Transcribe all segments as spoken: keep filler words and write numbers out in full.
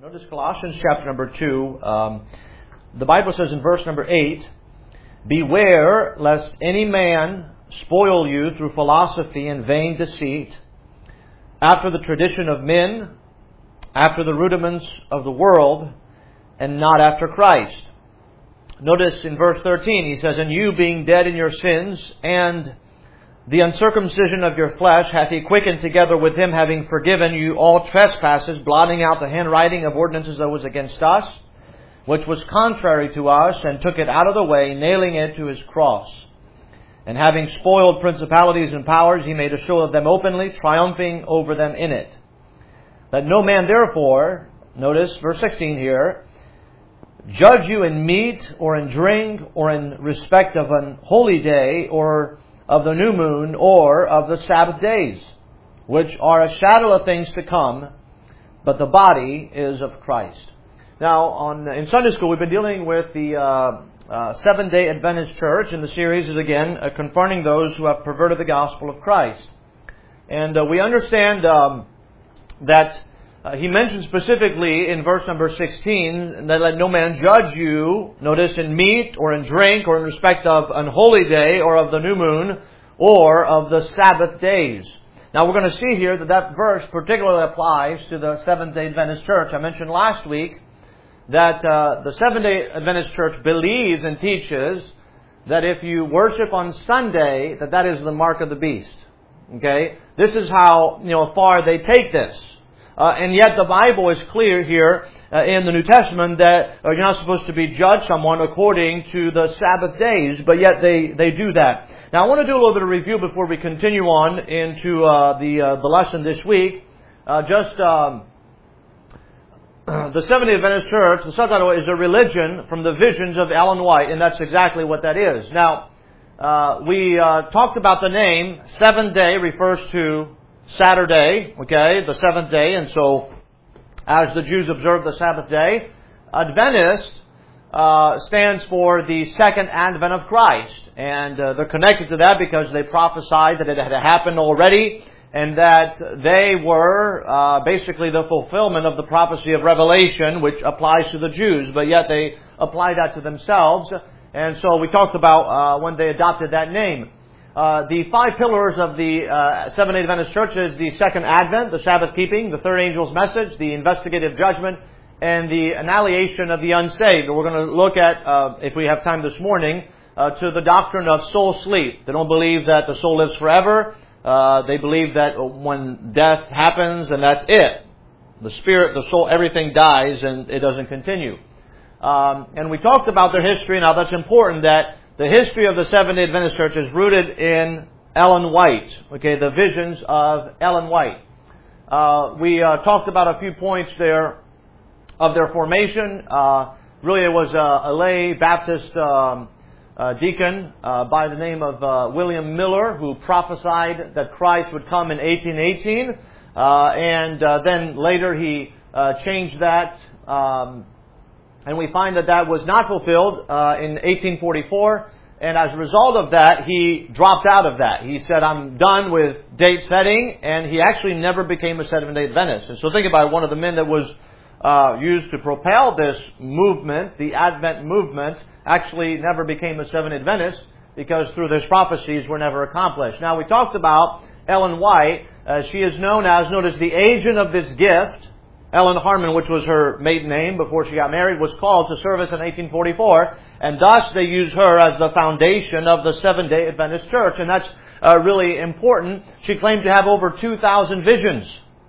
Notice Colossians chapter number two. Um, the Bible says in verse number eight, "Beware lest any man spoil you through philosophy and vain deceit, after the tradition of men, after the rudiments of the world, and not after Christ." Notice in verse thirteen, he says, "And you being dead in your sins, and the uncircumcision of your flesh hath He quickened together with Him, having forgiven you all trespasses, blotting out the handwriting of ordinances that was against us, which was contrary to us, and took it out of the way, nailing it to His cross. And having spoiled principalities and powers, He made a show of them openly, triumphing over them in it. Let no man therefore," notice verse sixteen here, "judge you in meat or in drink or in respect of an holy day or of the new moon, or of the Sabbath days, which are a shadow of things to come, but the body is of Christ." Now, on in Sunday school, we've been dealing with the uh, uh, Seventh-day Adventist Church, and the series is again uh, confronting those who have perverted the gospel of Christ. And uh, we understand um, that uh, he mentions specifically in verse number sixteen that let no man judge you, notice, in meat or in drink or in respect of an holy day or of the new moon or of the Sabbath days. Now we're going to see here that that verse particularly applies to the Seventh-day Adventist Church. I mentioned last week that uh, the Seventh-day Adventist Church believes and teaches that if you worship on Sunday, that that is the mark of the beast. Okay? This is how, you know, far they take this. Uh, and yet the Bible is clear here uh, in the New Testament that uh, you're not supposed to be judged someone according to the Sabbath days, but yet they, they do that. Now I want to do a little bit of review before we continue on into uh, the uh, the lesson this week. Uh, just um, the Seventh-day Adventist Church, the subtitle is "A Religion from the Visions of Ellen White," and that's exactly what that is. Now, uh, we uh, talked about the name. Seventh day refers to Saturday, okay, the seventh day, and so as the Jews observe the Sabbath day, Adventist uh, stands for the second advent of Christ, and uh, they're connected to that because they prophesied that it had happened already, and that they were uh, basically the fulfillment of the prophecy of Revelation, which applies to the Jews, but yet they apply that to themselves, and so we talked about uh, when they adopted that name. Uh, the five pillars of the uh, Seventh-day Adventist Church is the second advent, the Sabbath keeping, the third angel's message, the investigative judgment, and the annihilation of the unsaved. We're going to look at, uh, if we have time this morning, uh, to the doctrine of soul sleep. They don't believe that the soul lives forever. Uh, they believe that when death happens, and that's it. The spirit, the soul, everything dies and it doesn't continue. Um, and we talked about their history. Now that's important, that the history of the Seventh-day Adventist Church is rooted in Ellen White. Okay, the visions of Ellen White. Uh, we uh, talked about a few points there of their formation. Uh, really, it was a, a lay Baptist um, uh, deacon uh, by the name of uh, William Miller, who prophesied that Christ would come in eighteen eighteen, uh, and uh, then later he uh, changed that. Um, And we find that that was not fulfilled uh, in eighteen forty-four. And as a result of that, he dropped out of that. He said, "I'm done with date setting." And he actually never became a Seventh-day Adventist. And so think about it, one of the men that was uh, used to propel this movement, the Advent movement, actually never became a Seventh-day Adventist because through his prophecies were never accomplished. Now we talked about Ellen White. Uh, she is known as, notice, the agent of this gift. Ellen Harmon, which was her maiden name before she got married, was called to service in eighteen forty-four, and thus they use her as the foundation of the Seventh-day Adventist Church, and that's uh, really important. She claimed to have over two thousand visions.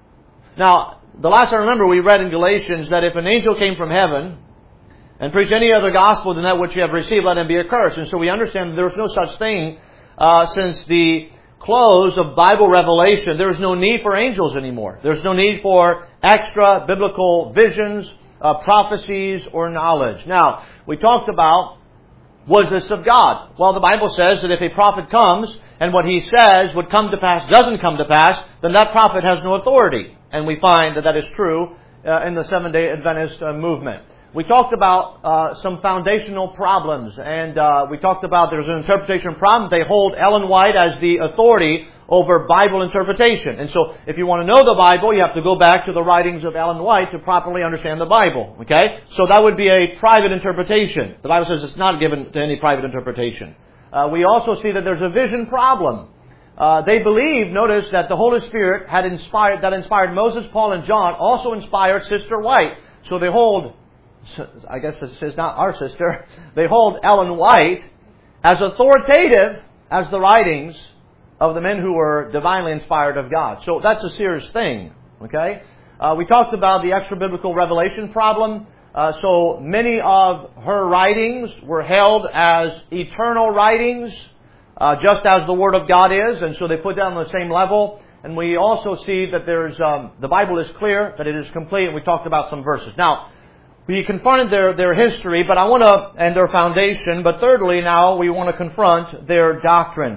Now, the last I remember, we read in Galatians that if an angel came from heaven and preached any other gospel than that which you have received, let him be accursed. And so we understand that there is no such thing uh, since the close of Bible revelation. There is no need for angels anymore. There's no need for extra biblical visions, uh, prophecies, or knowledge. Now, we talked about, was this of God? Well, the Bible says that if a prophet comes and what he says would come to pass doesn't come to pass, then that prophet has no authority. And we find that that is true uh, in the Seventh-day Adventist uh, movement. we talked about uh, some foundational problems, and uh, we talked about there's an interpretation problem. They hold Ellen White as the authority over Bible interpretation. And so, if you want to know the Bible, you have to go back to the writings of Ellen White to properly understand the Bible. Okay? So that would be a private interpretation. The Bible says it's not given to any private interpretation. Uh, we also see that there's a vision problem. Uh, they believe, notice, that the Holy Spirit had inspired, that inspired Moses, Paul, and John, also inspired Sister White. So they hold, I guess this is not our sister, they hold Ellen White as authoritative as the writings of the men who were divinely inspired of God. So that's a serious thing. Okay? Uh, we talked about the extra-biblical revelation problem. Uh, so many of her writings were held as eternal writings, uh, just as the Word of God is, and so they put that on the same level. And we also see that there's um, the Bible is clear, that it is complete, and we talked about some verses. Now, we confronted their, their history, but I want to, and their foundation, but thirdly now we want to confront their doctrine.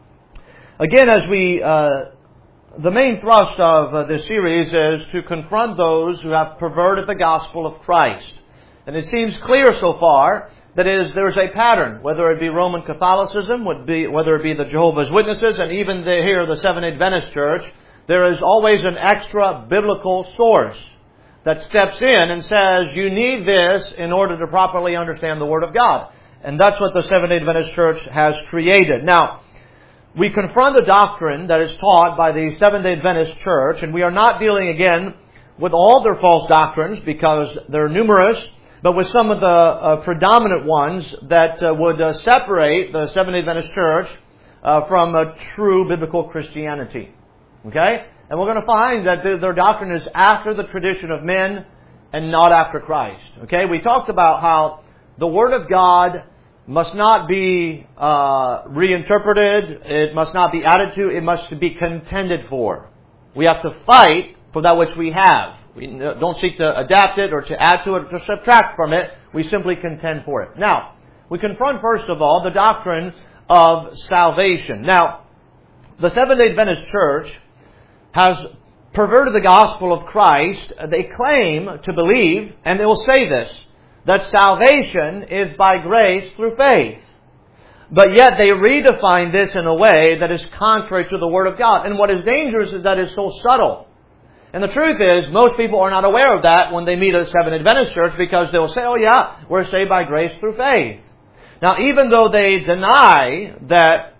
Again, as we, uh, the main thrust of uh, this series is to confront those who have perverted the gospel of Christ. And it seems clear so far that is, there's a pattern, whether it be Roman Catholicism, would be, whether it be the Jehovah's Witnesses, and even the, here the Seventh-day Adventist Church, there is always an extra biblical source that steps in and says, you need this in order to properly understand the Word of God. And that's what the Seventh-day Adventist Church has created. Now, we confront the doctrine that is taught by the Seventh-day Adventist Church, and we are not dealing again with all their false doctrines because they're numerous, but with some of the uh, predominant ones that uh, would uh, separate the Seventh-day Adventist Church uh, from a true biblical Christianity. Okay? And we're going to find that th- their doctrine is after the tradition of men and not after Christ. Okay? We talked about how the Word of God must not be uh, reinterpreted. It must not be added to. It must be contended for. We have to fight for that which we have. We don't seek to adapt it or to add to it or to subtract from it. We simply contend for it. Now, we confront first of all the doctrine of salvation. Now, the Seventh-day Adventist Church has perverted the gospel of Christ. They claim to believe, and they will say this, that salvation is by grace through faith. But yet they redefine this in a way that is contrary to the Word of God. And what is dangerous is that it's so subtle. And the truth is, most people are not aware of that when they meet a Seventh-day Adventist church because they'll say, oh yeah, we're saved by grace through faith. Now, even though they deny that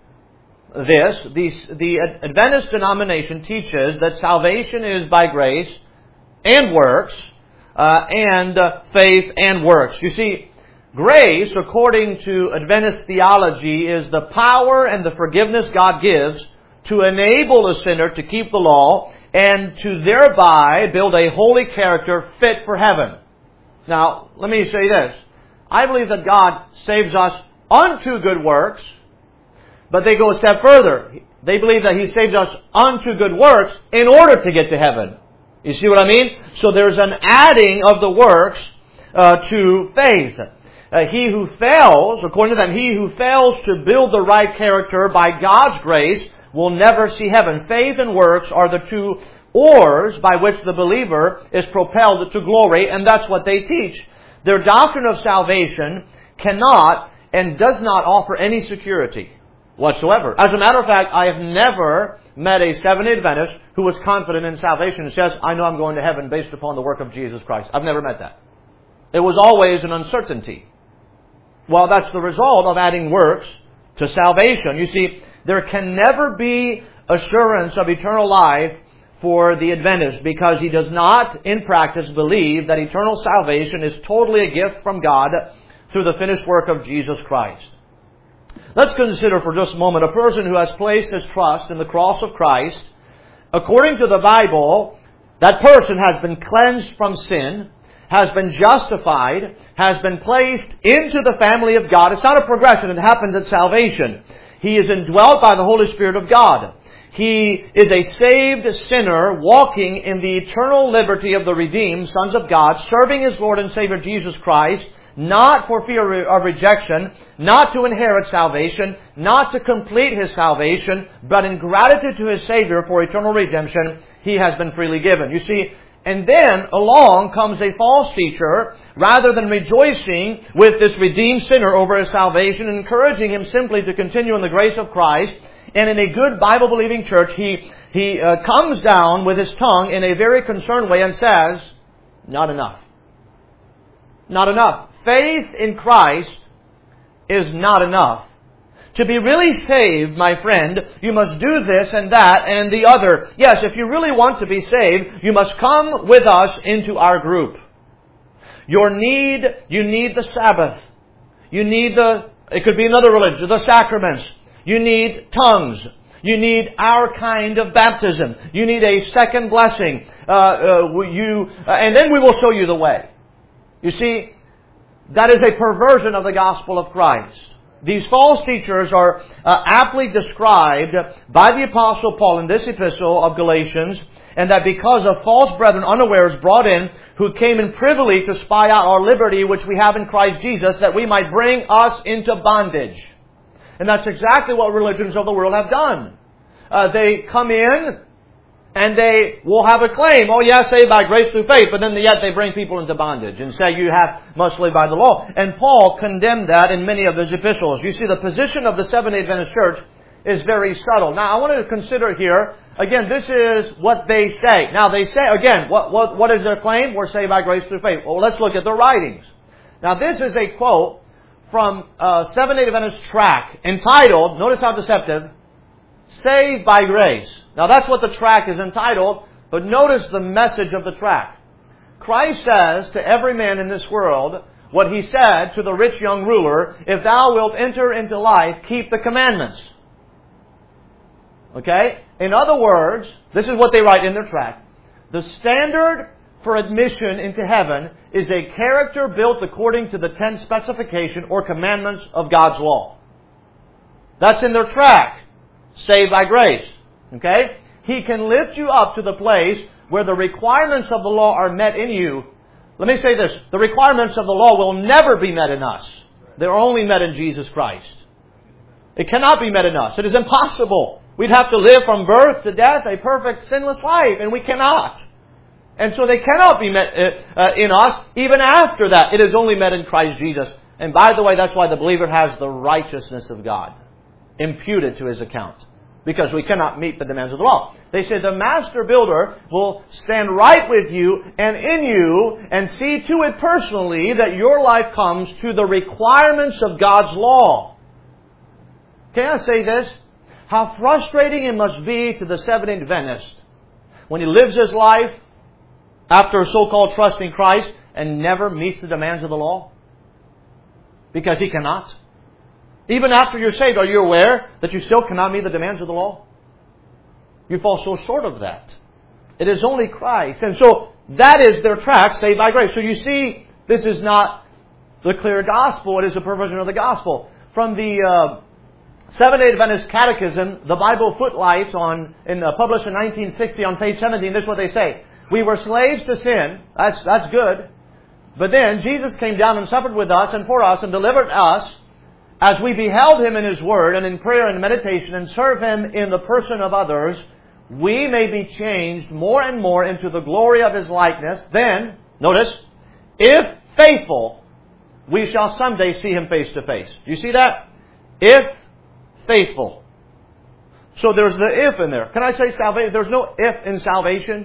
this, the, the Adventist denomination teaches that salvation is by grace and works, uh, and uh, faith and works. You see, grace, according to Adventist theology, is the power and the forgiveness God gives to enable a sinner to keep the law and to thereby build a holy character fit for heaven. Now, let me say this. I believe that God saves us unto good works, but they go a step further. They believe that He saves us unto good works in order to get to heaven. You see what I mean? So there's an adding of the works uh, to faith. Uh, he who fails, according to them, he who fails to build the right character by God's grace will never see heaven. Faith and works are the two oars by which the believer is propelled to glory, and that's what they teach. Their doctrine of salvation cannot and does not offer any security whatsoever. As a matter of fact, I have never met a Seventh-day Adventist who was confident in salvation and says, I know I'm going to heaven based upon the work of Jesus Christ. I've never met that. It was always an uncertainty. Well, that's the result of adding works to salvation. You see, there can never be assurance of eternal life for the Adventist because he does not, in practice, believe that eternal salvation is totally a gift from God through the finished work of Jesus Christ. Let's consider for just a moment a person who has placed his trust in the cross of Christ. According to the Bible, that person has been cleansed from sin, has been justified, has been placed into the family of God. It's not a progression. It happens at salvation. He is indwelt by the Holy Spirit of God. He is a saved sinner walking in the eternal liberty of the redeemed sons of God, serving his Lord and Savior Jesus Christ, not for fear of rejection, not to inherit salvation, not to complete his salvation, but in gratitude to his Savior for eternal redemption, he has been freely given. You see, And then along comes a false teacher, rather than rejoicing with this redeemed sinner over his salvation and encouraging him simply to continue in the grace of Christ. And in a good Bible-believing church, he, he uh, comes down with his tongue in a very concerned way and says, not enough. Not enough. Faith in Christ is not enough. To be really saved, my friend, you must do this and that and the other. Yes, if you really want to be saved, you must come with us into our group. Your need, you need the Sabbath. You need the, it could be another religion, the sacraments. You need tongues. You need our kind of baptism. You need a second blessing. Uh, uh, you, uh, and then we will show you the way. You see, that is a perversion of the gospel of Christ. These false teachers are uh, aptly described by the Apostle Paul in this epistle of Galatians, and that because of false brethren unawares brought in, who came in privily to spy out our liberty which we have in Christ Jesus, that we might bring us into bondage. And that's exactly what religions of the world have done. Uh, they come in and they will have a claim, oh yes, saved by grace through faith, but then yet they bring people into bondage and say you have must live by the law. And Paul condemned that in many of his epistles. You see, the position of the Seventh-day Adventist Church is very subtle. Now, I want to consider here, again, this is what they say. Now, they say, again, what, what, what is their claim? We're saved by grace through faith. Well, let's look at their writings. Now, this is a quote from uh, Seventh-day Adventist tract entitled, notice how deceptive, Saved by Grace. Now that's what the tract is entitled, but notice the message of the tract. Christ says to every man in this world what He said to the rich young ruler, if thou wilt enter into life, keep the commandments. Okay? In other words, this is what they write in their tract. The standard for admission into heaven is a character built according to the ten specification or commandments of God's law. That's in their tract. Saved by grace. Okay? He can lift you up to the place where the requirements of the law are met in you. Let me say this. The requirements of the law will never be met in us. They're only met in Jesus Christ. It cannot be met in us. It is impossible. We'd have to live from birth to death a perfect sinless life, and we cannot. And so they cannot be met uh, in us even after that. It is only met in Christ Jesus. And by the way, that's why the believer has the righteousness of God imputed to his account, because we cannot meet the demands of the law. They say the master builder will stand right with you and in you and see to it personally that your life comes to the requirements of God's law. Can I say this? How frustrating it must be to the Seventh-day Adventist when he lives his life after so-called trust in Christ and never meets the demands of the law. Because he cannot. Even after you're saved, are you aware that you still cannot meet the demands of the law? You fall so short of that. It is only Christ. And so that is their tract, saved by grace. So you see, this is not the clear gospel. It is a perversion of the gospel. From the uh, Seventh-day Adventist Catechism, the Bible Footlights, on, in, uh, published in nineteen sixty on page seventeen, this is what they say. We were slaves to sin. That's, that's good. But then Jesus came down and suffered with us and for us and delivered us, as we beheld Him in His Word and in prayer and meditation and serve Him in the person of others, we may be changed more and more into the glory of His likeness. Then, notice, if faithful, we shall someday see Him face to face. Do you see that? If faithful. So there's the if in there. Can I say salvation? There's no if in salvation.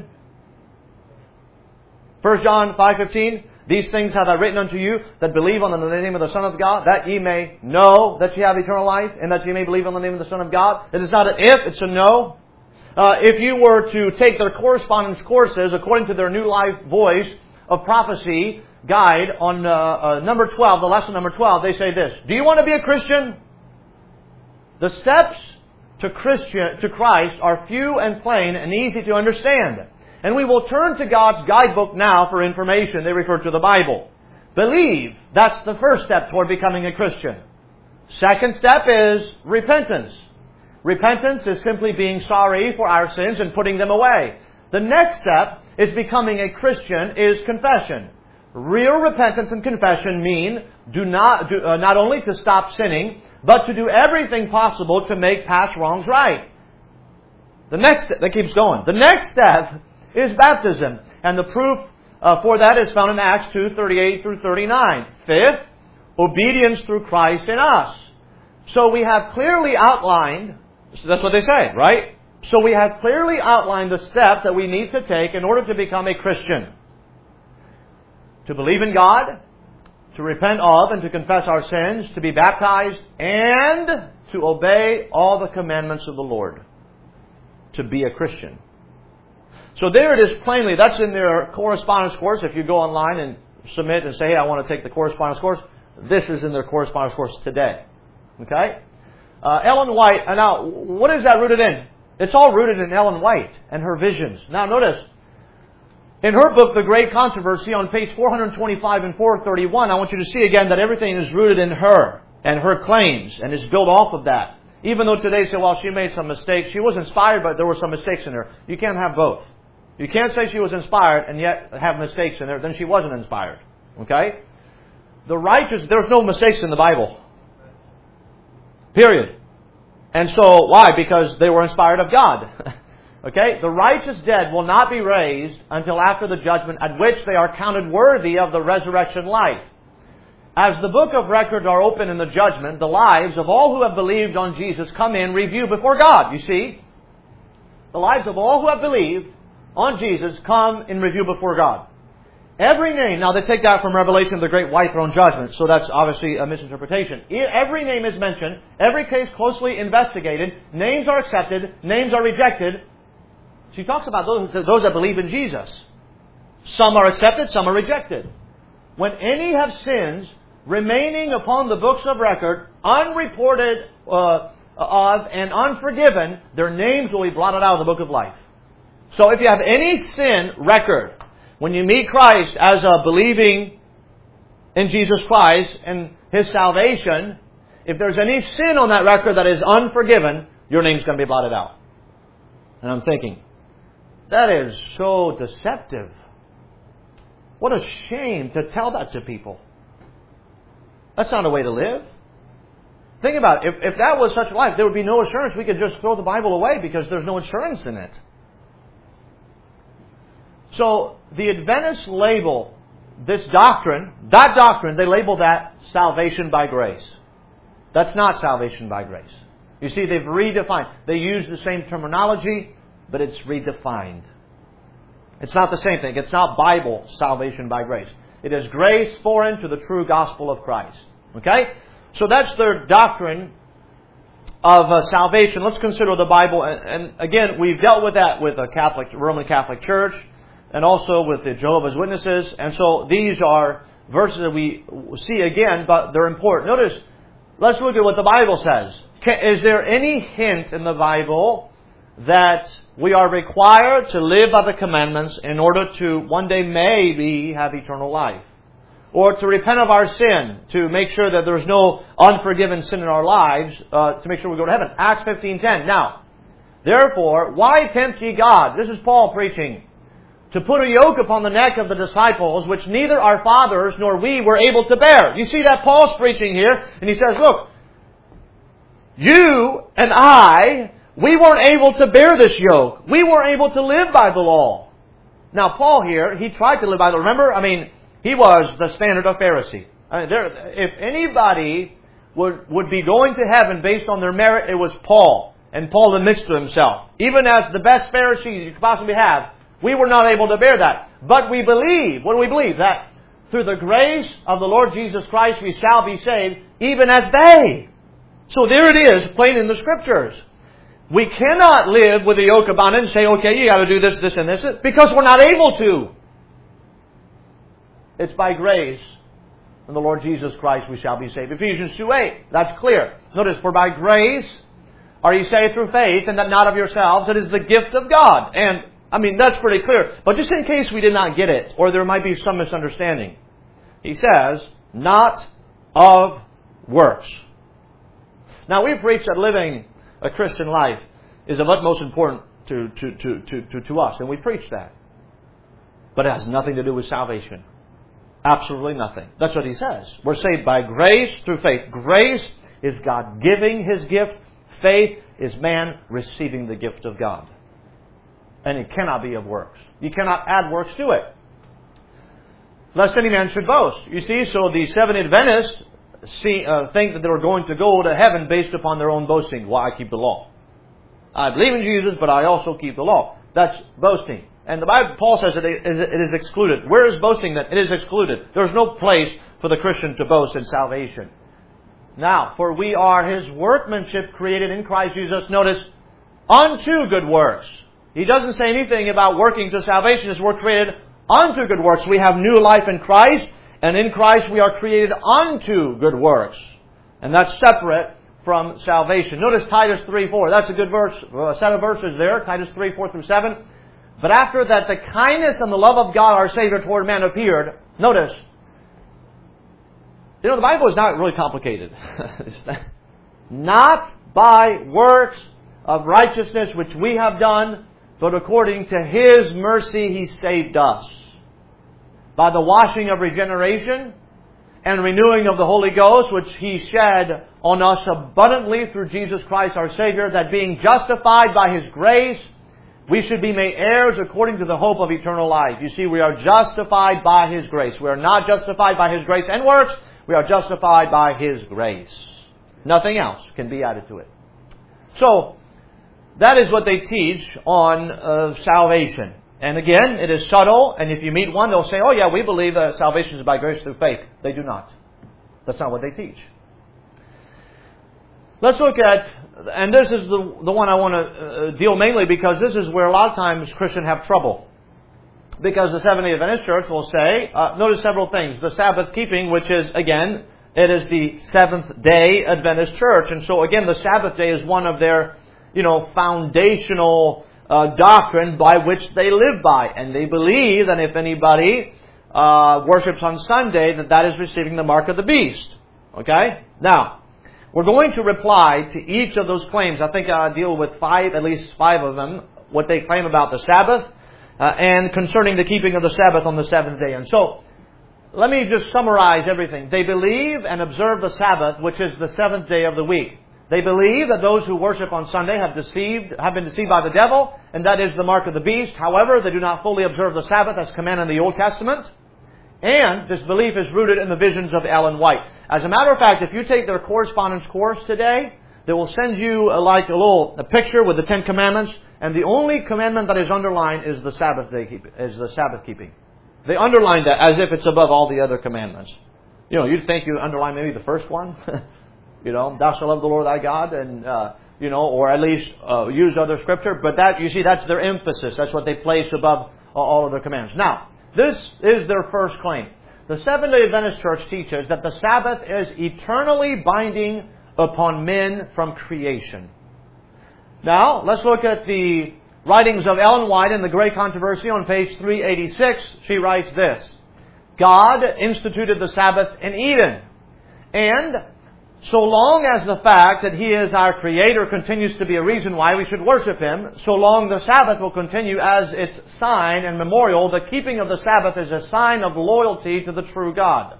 First John five fifteen. These things have I written unto you that believe on the name of the Son of God, that ye may know that ye have eternal life, and that ye may believe on the name of the Son of God. It is not an if, it's a no. Uh, if you were to take their correspondence courses according to their New Life Voice of Prophecy guide on uh, uh, number twelve, the lesson number twelve, they say this. Do you want to be a Christian? The steps to Christian to Christ are few and plain and easy to understand. And we will turn to God's guidebook now for information. They refer to the Bible. Believe. That's the first step toward becoming a Christian. Second step is repentance. Repentance is simply being sorry for our sins and putting them away. The next step is becoming a Christian is confession. Real repentance and confession mean do not do, uh, not only to stop sinning, but to do everything possible to make past wrongs right. The next step, that keeps going. The next step is baptism. And the proof uh, for that is found in Acts two, thirty-eight through thirty-nine. Fifth, obedience through Christ in us. So we have clearly outlined, so that's what they say, right? So we have clearly outlined the steps that we need to take in order to become a Christian. To believe in God, to repent of and to confess our sins, to be baptized, and to obey all the commandments of the Lord. To be a Christian. So there it is plainly. That's in their correspondence course. If you go online and submit and say, hey, I want to take the correspondence course, this is in their correspondence course today. Okay? Uh, Ellen White, and now, what is that rooted in? It's all rooted in Ellen White and her visions. Now notice, in her book, The Great Controversy, on page four twenty-five and four thirty-one, I want you to see again that everything is rooted in her and her claims and is built off of that. Even though today say, well, she made some mistakes. She was inspired, but there were some mistakes in her. You can't have both. You can't say she was inspired and yet have mistakes in her. Then she wasn't inspired. Okay? The righteous, there's no mistakes in the Bible. Period. And so, why? Because they were inspired of God. Okay? The righteous dead will not be raised until after the judgment, at which they are counted worthy of the resurrection life. As the book of records are open in the judgment, the lives of all who have believed on Jesus come in review before God. You see? The lives of all who have believed on Jesus come in review before God. Every name, now they take that from Revelation of the Great White Throne Judgment, so that's obviously a misinterpretation. Every name is mentioned, every case closely investigated, names are accepted, names are rejected. She talks about those, those that believe in Jesus. Some are accepted, some are rejected. When any have sins remaining upon the books of record, unreported uh, of and unforgiven, their names will be blotted out of the book of life. So if you have any sin record, when you meet Christ as a believing in Jesus Christ and His salvation, if there's any sin on that record that is unforgiven, your name's going to be blotted out. And I'm thinking, that is so deceptive. What a shame to tell that to people. That's not a way to live. Think about it. If, if that was such life, there would be no assurance. We could just throw the Bible away because there's no insurance in it. So, the Adventists label this doctrine, that doctrine, they label that salvation by grace. That's not salvation by grace. You see, they've redefined. They use the same terminology, but it's redefined. It's not the same thing. It's not Bible salvation by grace. It is grace foreign to the true gospel of Christ. Okay? So that's their doctrine of uh, salvation. Let's consider the Bible. And, and again, we've dealt with that with the Catholic, Roman Catholic Church, and also with the Jehovah's Witnesses. And so these are verses that we see again, but they're important. Notice, let's look at what the Bible says. Can, is there any hint in the Bible that we are required to live by the commandments in order to one day maybe have eternal life? Or to repent of our sin, to make sure that there's no unforgiven sin in our lives, uh, to make sure we go to heaven. Acts fifteen ten. Now, therefore, why tempt ye God? This is Paul preaching. To put a yoke upon the neck of the disciples, which neither our fathers nor we were able to bear. You see that Paul's preaching here, and he says, look, you and I, we weren't able to bear this yoke. We weren't able to live by the law. Now, Paul here, he tried to live by the law. Remember, I mean, he was the standard of Pharisee. I mean, there, if anybody would, would be going to heaven based on their merit, it was Paul. And Paul admits to himself, even as the best Pharisee you could possibly have, we were not able to bear that. But we believe, what do we believe? That through the grace of the Lord Jesus Christ we shall be saved, even as they. So there it is, plain in the Scriptures. We cannot live with a yoke upon it and say, okay, you got to do this, this, and this, because we're not able to. It's by grace in the Lord Jesus Christ we shall be saved. Ephesians two eight, that's clear. Notice, for by grace are ye saved through faith, and that not of yourselves, it is the gift of God. And I mean, that's pretty clear. But just in case we did not get it, or there might be some misunderstanding, he says, not of works. Now, we preach that living a Christian life is of utmost importance to, to, to, to, to, to us, and we preach that. But it has nothing to do with salvation. Absolutely nothing. That's what he says. We're saved by grace through faith. Grace is God giving His gift. Faith is man receiving the gift of God. And it cannot be of works. You cannot add works to it. Lest any man should boast. You see, so the Seventh-day Adventists see, uh, think that they're going to go to heaven based upon their own boasting. Well, I keep the law. I believe in Jesus, but I also keep the law. That's boasting. And the Bible, Paul says that it is, it is excluded. Where is boasting then? It is excluded. There's no place for the Christian to boast in salvation. Now, for we are His workmanship created in Christ Jesus, notice, unto good works. He doesn't say anything about working to salvation. It's we're created unto good works. We have new life in Christ, and in Christ we are created unto good works. And that's separate from salvation. Notice Titus three four. That's a good verse, a set of verses there. Titus three four through seven. But after that the kindness and the love of God our Savior toward man appeared, notice, you know, the Bible is not really complicated. Not by works of righteousness which we have done, but according to His mercy He saved us. By the washing of regeneration and renewing of the Holy Ghost, which He shed on us abundantly through Jesus Christ our Savior, that being justified by His grace, we should be made heirs according to the hope of eternal life. You see, we are justified by His grace. We are not justified by His grace and works. We are justified by His grace. Nothing else can be added to it. So, that is what they teach on uh, salvation. And again, it is subtle, and if you meet one, they'll say, oh yeah, we believe that salvation is by grace through faith. They do not. That's not what they teach. Let's look at, and this is the, the one I want to uh, deal mainly because this is where a lot of times Christians have trouble. Because the Seventh-day Adventist Church will say, uh, notice several things. The Sabbath keeping, which is, again, it is the Seventh-day Adventist Church. And so, again, the Sabbath day is one of their, you know, foundational uh, doctrine by which they live by. And they believe that if anybody uh, worships on Sunday, that that is receiving the mark of the beast. Okay? Now, we're going to reply to each of those claims. I think I'll deal with five, at least five of them, what they claim about the Sabbath, uh, and concerning the keeping of the Sabbath on the seventh day. And so, let me just summarize everything. They believe and observe the Sabbath, which is the seventh day of the week. They believe that those who worship on Sunday have deceived, have been deceived by the devil, and that is the mark of the beast. However, they do not fully observe the Sabbath as commanded in the Old Testament. And this belief is rooted in the visions of Ellen White. As a matter of fact, if you take their correspondence course today, they will send you a, like a little a picture with the Ten Commandments, and the only commandment that is underlined is the Sabbath day keeping, is the Sabbath keeping. They underline that as if it's above all the other commandments. You know, you'd think you underline maybe the first one. You know, thou shalt love the Lord thy God, and uh, you know, or at least uh, use other scripture. But that, you see, that's their emphasis. That's what they place above all other commands. Now, this is their first claim. The Seventh-day Adventist Church teaches that the Sabbath is eternally binding upon men from creation. Now, let's look at the writings of Ellen White in the Great Controversy on page three eighty-six. She writes this: God instituted the Sabbath in Eden, and so long as the fact that He is our Creator continues to be a reason why we should worship Him, so long the Sabbath will continue as its sign and memorial. The keeping of the Sabbath is a sign of loyalty to the true God.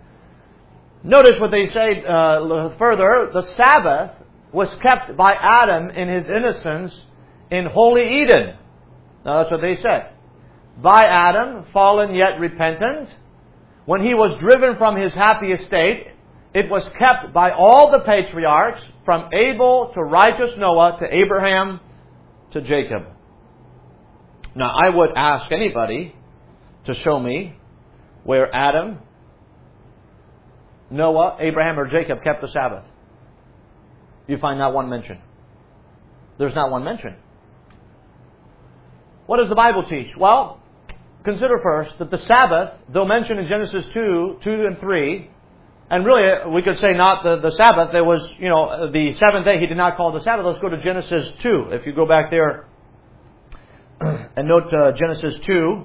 Notice what they say uh, further. The Sabbath was kept by Adam in his innocence in holy Eden. Now that's what they said. By Adam, fallen yet repentant, when he was driven from his happy estate, it was kept by all the patriarchs, from Abel to righteous Noah to Abraham to Jacob. Now, I would ask anybody to show me where Adam, Noah, Abraham, or Jacob kept the Sabbath. You find not one mention. There's not one mention. What does the Bible teach? Well, consider first that the Sabbath, though mentioned in Genesis two, two and three, and really, we could say not the, the Sabbath. There was, you know, the seventh day He did not call the Sabbath. Let's go to Genesis two. If you go back there and note uh, Genesis two,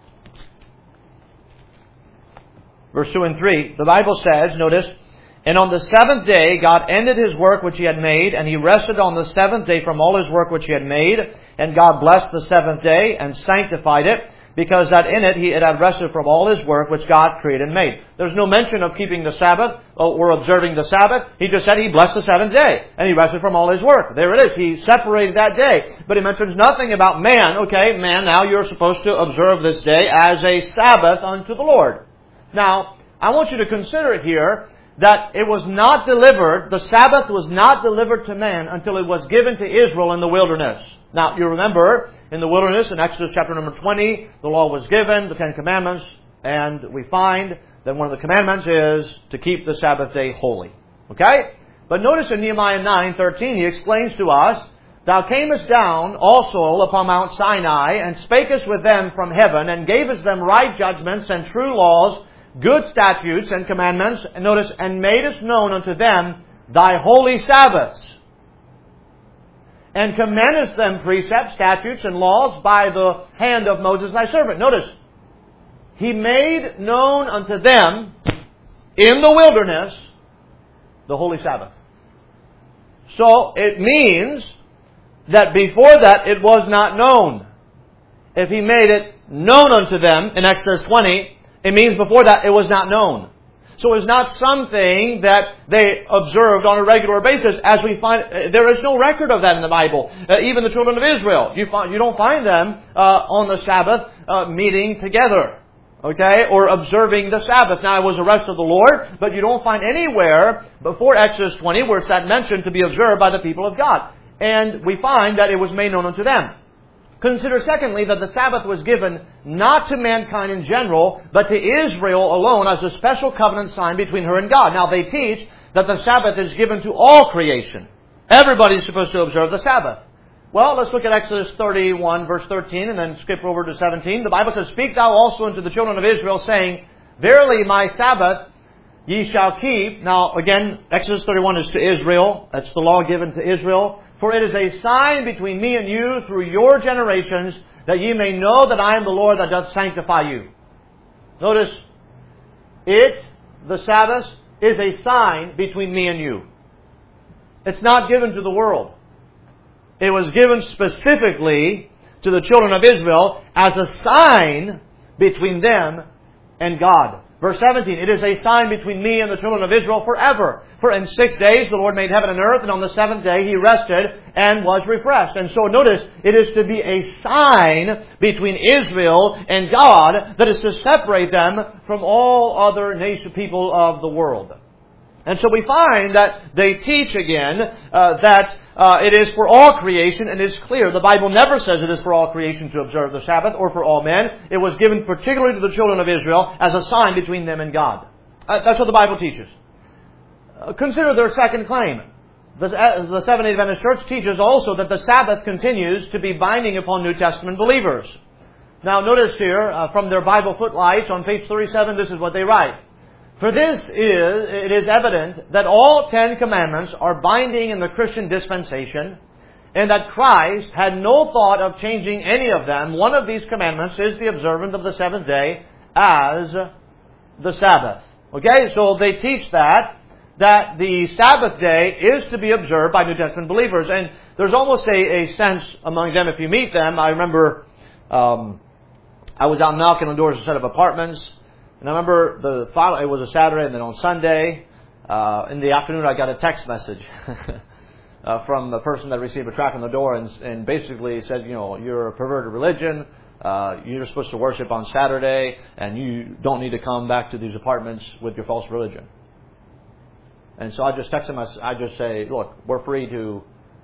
verse two and three. The Bible says, notice, and on the seventh day God ended His work which He had made, and He rested on the seventh day from all His work which He had made. And God blessed the seventh day and sanctified it, because that in it he had rested from all his work which God created and made. There's no mention of keeping the Sabbath or observing the Sabbath. He just said he blessed the seventh day and he rested from all his work. There it is. He separated that day. But he mentions nothing about man. Okay, man, now you're supposed to observe this day as a Sabbath unto the Lord. Now, I want you to consider here that it was not delivered, the Sabbath was not delivered to man until it was given to Israel in the wilderness. Now, you remember, in the wilderness, in Exodus chapter number twenty, the law was given, the Ten Commandments, and we find that one of the commandments is to keep the Sabbath day holy. Okay? But notice in Nehemiah nine thirteen, he explains to us, Thou camest down also upon Mount Sinai, and spakest with them from heaven, and gavest them right judgments and true laws, good statutes and commandments, and notice, and madest known unto them thy holy Sabbaths, and commandest them precepts, statutes, and laws by the hand of Moses thy servant. Notice, he made known unto them in the wilderness the holy Sabbath. So it means that before that it was not known. If he made it known unto them in Exodus twenty, it means before that it was not known. So it's not something that they observed on a regular basis, as we find, there is no record of that in the Bible. Uh, even the children of Israel, you find, you don't find them uh, on the Sabbath uh, meeting together, okay, or observing the Sabbath. Now it was a rest of the Lord, but you don't find anywhere before Exodus twenty where it's that mentioned to be observed by the people of God. And we find that it was made known unto them. Consider, secondly, that the Sabbath was given not to mankind in general, but to Israel alone as a special covenant sign between her and God. Now, they teach that the Sabbath is given to all creation. Everybody's supposed to observe the Sabbath. Well, let's look at Exodus thirty-one, verse thirteen, and then skip over to seventeen. The Bible says, Speak thou also unto the children of Israel, saying, Verily my Sabbath ye shall keep. Now, again, Exodus thirty-one is to Israel. That's the law given to Israel. For it is a sign between me and you through your generations, that ye may know that I am the Lord that doth sanctify you. Notice, it, the Sabbath, is a sign between me and you. It's not given to the world. It was given specifically to the children of Israel as a sign between them and God. Verse seventeen, it is a sign between me and the children of Israel forever. For in six days the Lord made heaven and earth, and on the seventh day He rested and was refreshed. And so notice, it is to be a sign between Israel and God that is to separate them from all other nation people of the world. And so we find that they teach again uh, that uh, it is for all creation, and it is clear. The Bible never says it is for all creation to observe the Sabbath or for all men. It was given particularly to the children of Israel as a sign between them and God. Uh, that's what the Bible teaches. Uh, consider their second claim. The, uh, the Seventh-day Adventist Church teaches also that the Sabbath continues to be binding upon New Testament believers. Now notice here, uh, from their Bible footlights on page thirty-seven, this is what they write. For this is, it is evident that all Ten Commandments are binding in the Christian dispensation, and that Christ had no thought of changing any of them. One of these commandments is the observance of the seventh day as the Sabbath. Okay, so they teach that, that the Sabbath day is to be observed by New Testament believers. And there's almost a, a sense among them if you meet them. I remember um, I was out knocking on doors of a set of apartments. And I remember the final, it was a Saturday, and then on Sunday, uh, in the afternoon, I got a text message uh, from the person that received a tract on the door, and, and basically said, you know, you're a perverted religion, uh, you're supposed to worship on Saturday, and you don't need to come back to these apartments with your false religion. And so I just text them, I just say, look, we're free to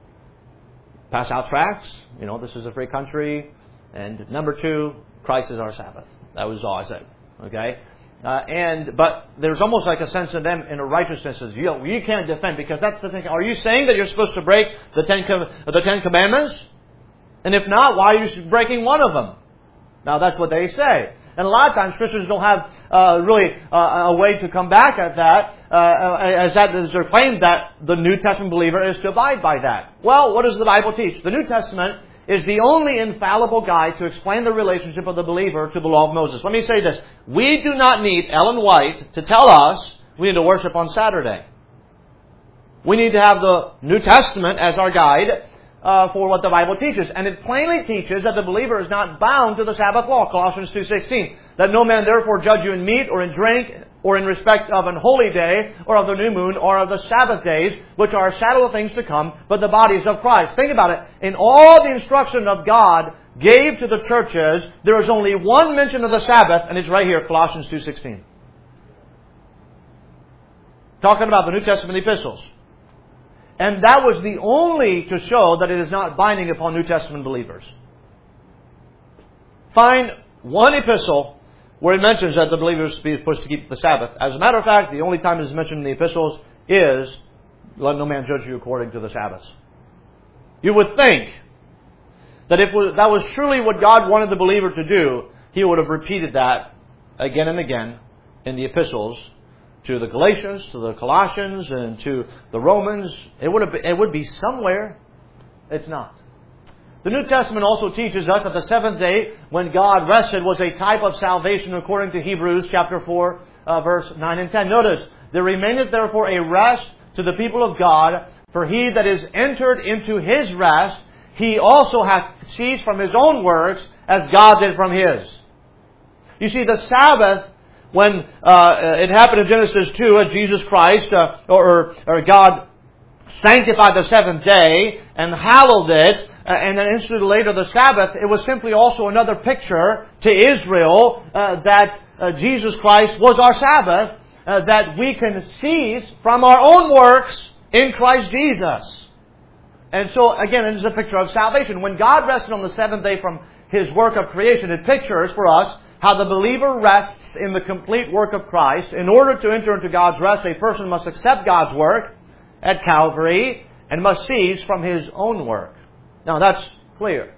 pass out tracts, you know, this is a free country, and number two, Christ is our Sabbath. That was all I said. Okay, uh, and but there's almost like a sense in them in a righteousness as you know, you can't defend, because that's the thing. Are you saying that you're supposed to break the ten the Ten Commandments? And if not, why are you breaking one of them? Now that's what they say. And a lot of times Christians don't have uh, really uh, a way to come back at that, uh, as that is their claim that the New Testament believer is to abide by that. Well, what does the Bible teach? The New Testament is the only infallible guide to explain the relationship of the believer to the law of Moses. Let me say this. We do not need Ellen White to tell us we need to worship on Saturday. We need to have the New Testament as our guide. uh, for what the Bible teaches. And it plainly teaches that the believer is not bound to the Sabbath law, Colossians two sixteen. That no man therefore judge you in meat or in drink or in respect of an holy day or of the new moon or of the Sabbath days, which are a shadow of things to come, but the bodies of Christ. Think about it. In all the instruction of God gave to the churches, there is only one mention of the Sabbath, and it's right here, Colossians two sixteen. Talking about the New Testament epistles. And that was the only to show that it is not binding upon New Testament believers. Find one epistle where it mentions that the believers be supposed to keep the Sabbath. As a matter of fact, the only time it is mentioned in the epistles is, let no man judge you according to the Sabbaths. You would think that if that was truly what God wanted the believer to do, He would have repeated that again and again in the epistles to the Galatians, to the Colossians, and to the Romans. It would have been, it would be somewhere. It's not. The New Testament also teaches us that the seventh day, when God rested, was a type of salvation according to Hebrews chapter four, uh, verse nine and ten. Notice, there remaineth therefore a rest to the people of God, for he that is entered into his rest, he also hath ceased from his own works, as God did from his. You see, the Sabbath, when uh, it happened in Genesis two, as Jesus Christ, uh, or, or God sanctified the seventh day and hallowed it, uh, and then instituted later the Sabbath, it was simply also another picture to Israel uh, that uh, Jesus Christ was our Sabbath, uh, that we can cease from our own works in Christ Jesus. And so, again, it is a picture of salvation. When God rested on the seventh day from His work of creation, it pictures for us how the believer rests in the complete work of Christ. In order to enter into God's rest, a person must accept God's work at Calvary and must cease from his own work. Now, that's clear.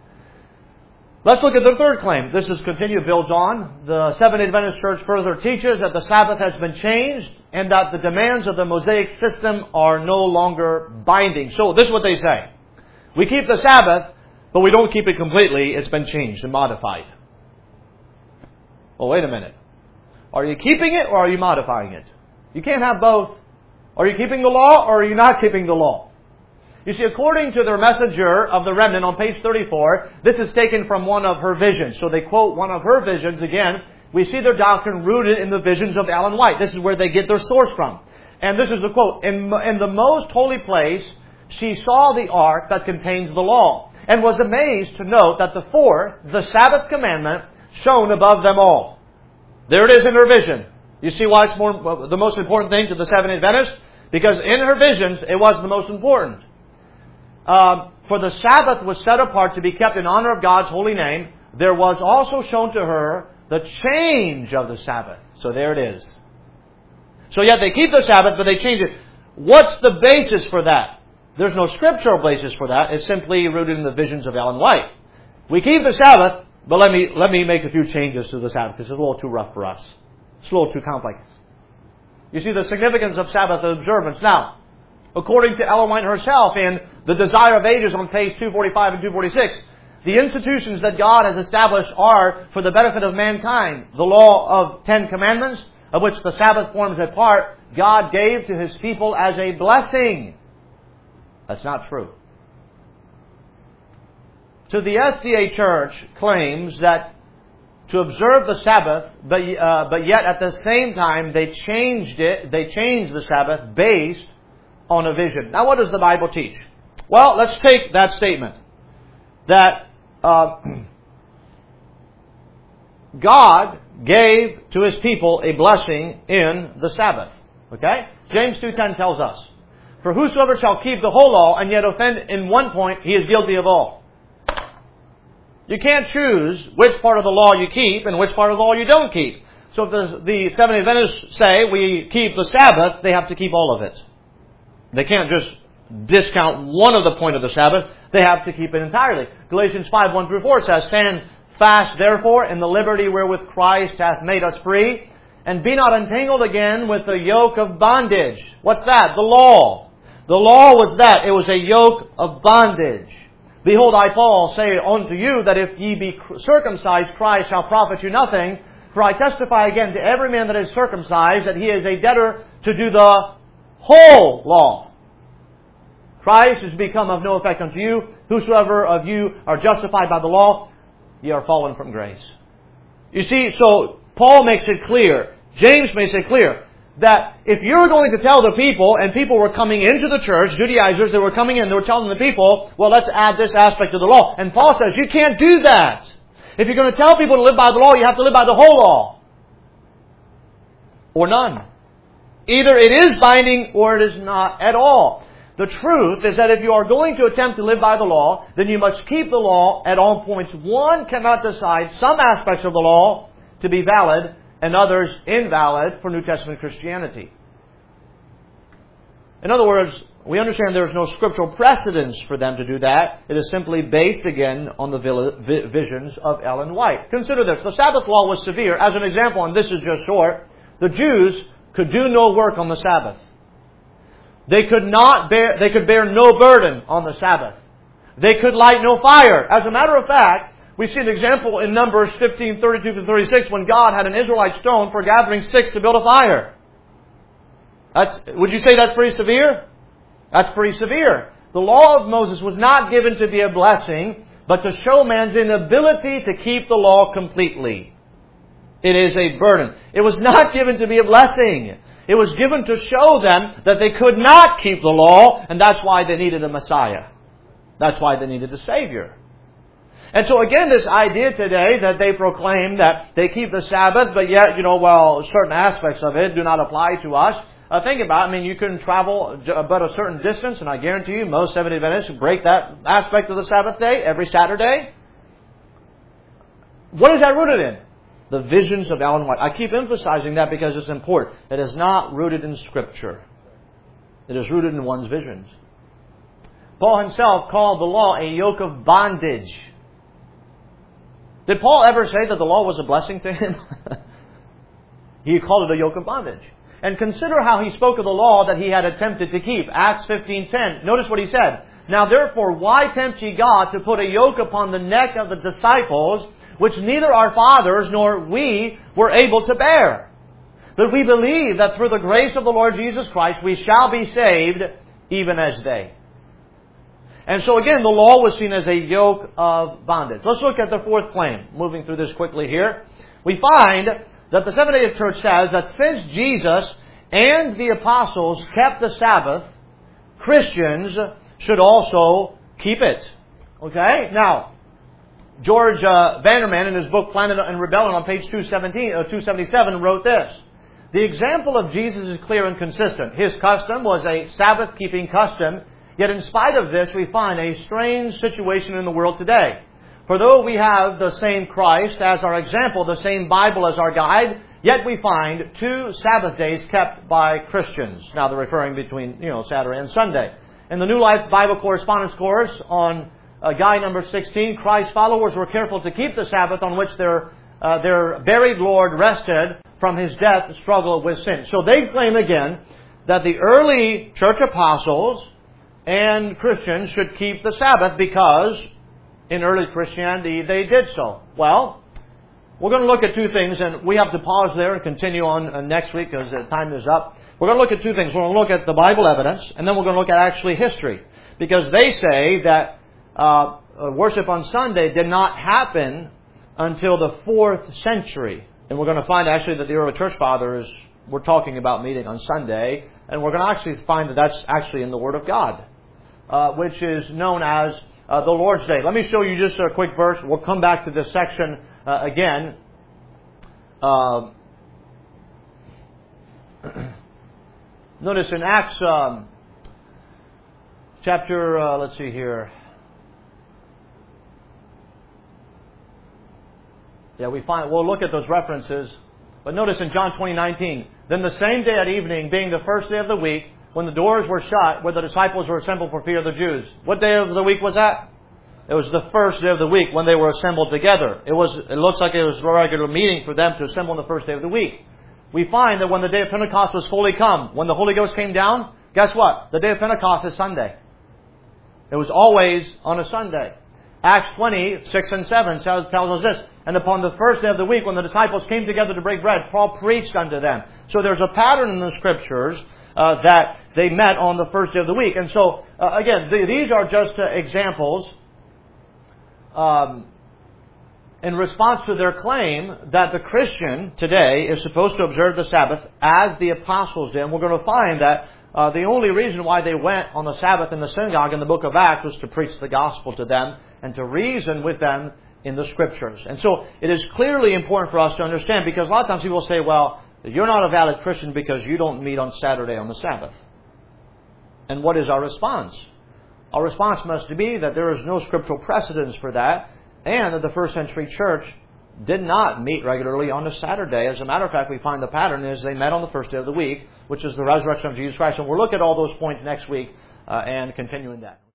Let's look at the third claim. This is continued, builds on. The Seventh-day Adventist Church further teaches that the Sabbath has been changed and that the demands of the Mosaic system are no longer binding. So, this is what they say. We keep the Sabbath, but we don't keep it completely. It's been changed and modified. Well, wait a minute. Are you keeping it or are you modifying it? You can't have both. Are you keeping the law or are you not keeping the law? You see, according to their Messenger of the Remnant on page thirty-four, this is taken from one of her visions. So they quote one of her visions. Again, we see their doctrine rooted in the visions of Ellen White. This is where they get their source from. And this is the quote. In, in the most holy place, she saw the ark that contains the law, and was amazed to note that the fourth, the Sabbath commandment, shone above them all. There it is in her vision. You see why it's more the most important thing to the Seventh-day Adventists? Because in her visions, it was the most important. Uh, for the Sabbath was set apart to be kept in honor of God's holy name. There was also shown to her the change of the Sabbath. So there it is. So yet they keep the Sabbath, but they change it. What's the basis for that? There's no scriptural basis for that. It's simply rooted in the visions of Ellen White. We keep the Sabbath, but let me let me make a few changes to the Sabbath because it's a little too rough for us. It's a little too complex. You see the significance of Sabbath observance. Now, according to Ellen White herself in The Desire of Ages on page two forty-five and two forty-six, the institutions that God has established are for the benefit of mankind. The law of Ten Commandments, of which the Sabbath forms a part, God gave to His people as a blessing. That's not true. So the S D A Church claims that to observe the Sabbath, but uh, but yet at the same time they changed it. They changed the Sabbath based on a vision. Now, what does the Bible teach? Well, let's take that statement that uh, God gave to His people a blessing in the Sabbath. Okay, James two ten tells us, "For whosoever shall keep the whole law and yet offend in one point, he is guilty of all." You can't choose which part of the law you keep and which part of the law you don't keep. So if the, the Seventh-day Adventists say we keep the Sabbath, they have to keep all of it. They can't just discount one of the point of the Sabbath. They have to keep it entirely. Galatians five, one through four says, "Stand fast, therefore, in the liberty wherewith Christ hath made us free, and be not entangled again with the yoke of bondage." What's that? The law. The law was that. It was a yoke of bondage. "Behold, I, Paul, say unto you that if ye be circumcised, Christ shall profit you nothing. For I testify again to every man that is circumcised that he is a debtor to do the whole law." Christ is become of no effect unto you. Whosoever of you are justified by the law, ye are fallen from grace. You see, so Paul makes it clear, James makes it clear, that if you're going to tell the people, and people were coming into the church, Judaizers, they were coming in, they were telling the people, well, let's add this aspect of the law. And Paul says, you can't do that. If you're going to tell people to live by the law, you have to live by the whole law. Or none. Either it is binding or it is not at all. The truth is that if you are going to attempt to live by the law, then you must keep the law at all points. One cannot decide some aspects of the law to be valid and others invalid for New Testament Christianity. In other words, we understand there is no scriptural precedence for them to do that. It is simply based, again, on the visions of Ellen White. Consider this. The Sabbath law was severe. As an example, and this is just short, the Jews could do no work on the Sabbath. They could not bear, they could bear no burden on the Sabbath. They could light no fire. As a matter of fact, we see an example in Numbers fifteen, thirty-two to thirty-six when God had an Israelite stone for gathering sticks to build a fire. That's, would you say that's pretty severe? That's pretty severe. The law of Moses was not given to be a blessing, but to show man's inability to keep the law completely. It is a burden. It was not given to be a blessing. It was given to show them that they could not keep the law, and that's why they needed a Messiah. That's why they needed a Savior. And so again, this idea today that they proclaim that they keep the Sabbath, but yet, you know, well, certain aspects of it do not apply to us. Uh, think about it. I mean, you can travel but a certain distance, and I guarantee you most Seventh-day Adventists break that aspect of the Sabbath day every Saturday. What is that rooted in? The visions of Ellen White. I keep emphasizing that because it's important. It is not rooted in Scripture. It is rooted in one's visions. Paul himself called the law a yoke of bondage. Did Paul ever say that the law was a blessing to him? He called it a yoke of bondage. And consider how he spoke of the law that he had attempted to keep. Acts fifteen ten. Notice what he said. Now therefore, why tempt ye God to put a yoke upon the neck of the disciples, which neither our fathers nor we were able to bear? But we believe that through the grace of the Lord Jesus Christ we shall be saved, even as they. And so again, the law was seen as a yoke of bondage. Let's look at the fourth claim. Moving through this quickly here. We find that the Seventh-day Church says that since Jesus and the apostles kept the Sabbath, Christians should also keep it. Okay? Now, George uh, Vanderman, in his book Planet and Rebellion on page two seventeen, uh, two seventy-seven, wrote this. The example of Jesus is clear and consistent. His custom was a Sabbath-keeping custom, yet in spite of this, we find a strange situation in the world today. For though we have the same Christ as our example, the same Bible as our guide, yet we find two Sabbath days kept by Christians. Now they're referring between, you know, Saturday and Sunday. In the New Life Bible Correspondence Course on uh, guide number sixteen, Christ's followers were careful to keep the Sabbath on which their uh, their buried Lord rested from His death struggle with sin. So they claim again that the early church apostles and Christians should keep the Sabbath because in early Christianity they did so. Well, we're going to look at two things, and we have to pause there and continue on uh, next week because the time is up. We're going to look at two things. We're going to look at the Bible evidence, and then we're going to look at actually history. Because they say that uh, worship on Sunday did not happen until the fourth century. And we're going to find actually that the early church fathers were talking about meeting on Sunday, and we're going to actually find that that's actually in the Word of God, uh, which is known as uh, the Lord's Day. Let me show you just a quick verse. We'll come back to this section uh, again. Uh, notice in Acts um, chapter, uh, let's see here. Yeah, we find, we'll look at those references. But notice in John twenty nineteen, then the same day at evening, being the first day of the week, when the doors were shut, where the disciples were assembled for fear of the Jews. What day of the week was that? It was the first day of the week when they were assembled together. It was. It looks like it was a regular meeting for them to assemble on the first day of the week. We find that when the day of Pentecost was fully come, when the Holy Ghost came down, guess what? The day of Pentecost is Sunday. It was always on a Sunday. Acts twenty, six and seven tells, tells us this. And upon the first day of the week, when the disciples came together to break bread, Paul preached unto them. So there's a pattern in the Scriptures uh, that they met on the first day of the week. And so, uh, again, th- these are just uh, examples um, in response to their claim that the Christian today is supposed to observe the Sabbath as the apostles did. And we're going to find that uh, the only reason why they went on the Sabbath in the synagogue in the book of Acts was to preach the gospel to them and to reason with them in the Scriptures. And so it is clearly important for us to understand, because a lot of times people say, well, you're not a valid Christian because you don't meet on Saturday on the Sabbath. And what is our response? Our response must be that there is no scriptural precedence for that, and that the first century church did not meet regularly on a Saturday. As a matter of fact, we find the pattern is they met on the first day of the week, which is the resurrection of Jesus Christ. And we'll look at all those points next week uh, and continue in that.